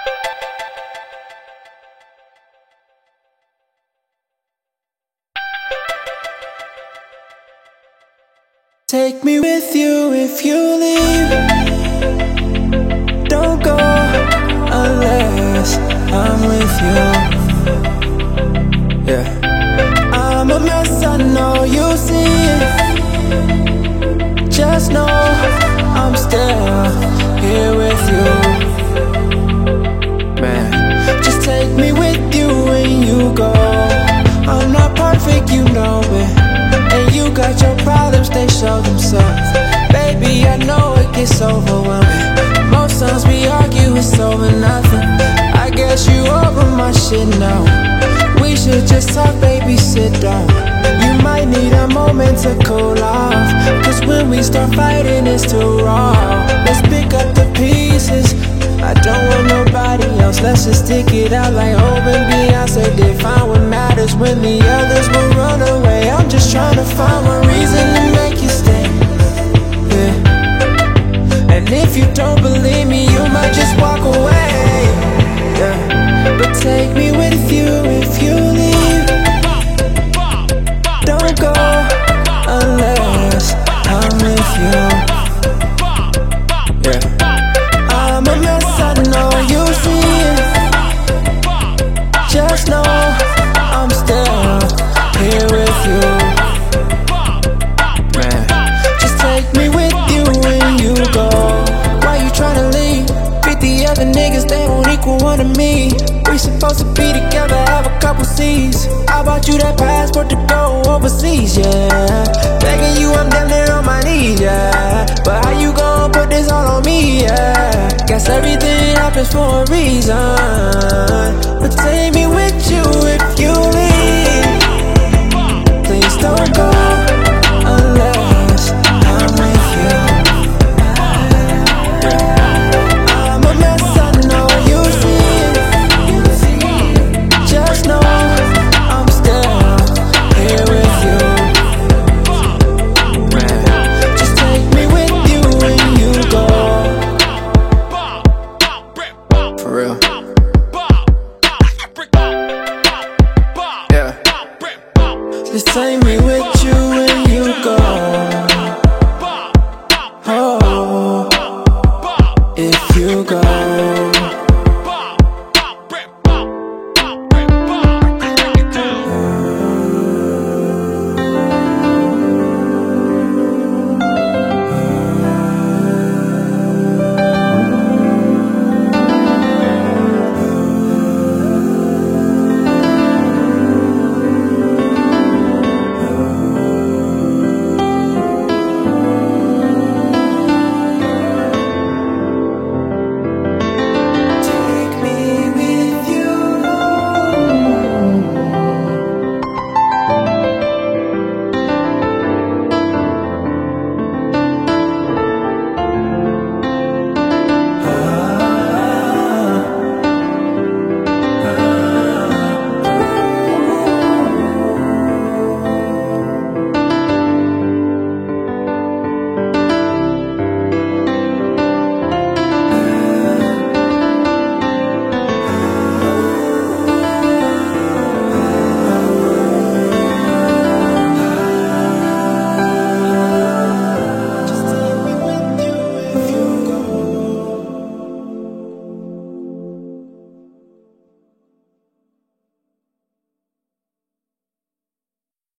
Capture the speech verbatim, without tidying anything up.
Take me with you if you leave. Don't go unless I'm with you. Yeah, I'm a mess, I know you see it. Just know I'm still here with you. Man, just take me with you when you go. I'm not perfect, you know it. And you got your problems, they show themselves. Baby, I know it gets overwhelming. Most times we argue, it's over nothing. I guess you over my shit now. We should just talk, baby, sit down. You might need a moment to cool off, cause when we start fighting, it's too raw. Let's pick up the pieces. I don't want nobody else, let's just stick it out like Hope and Beyonce did. Find what matters when the others will run away. I'm just trying to find one reason to make you stay, yeah. And if you don't believe me, you might just walk away, yeah. But take me with you if you leave. Don't go unless I'm with you, yeah. I'm a mess, I know you see it. Just know I'm still here with you. Man, just take me with you when you go. Why you tryna leave? fifty other niggas, they won't equal one to me. We supposed to be together, have a couple C's. I bought you that passport to go overseas, yeah. Begging you, I'm down there on my knees, yeah. But how you gon' put this all on me, yeah? Guess everything happens for a reason.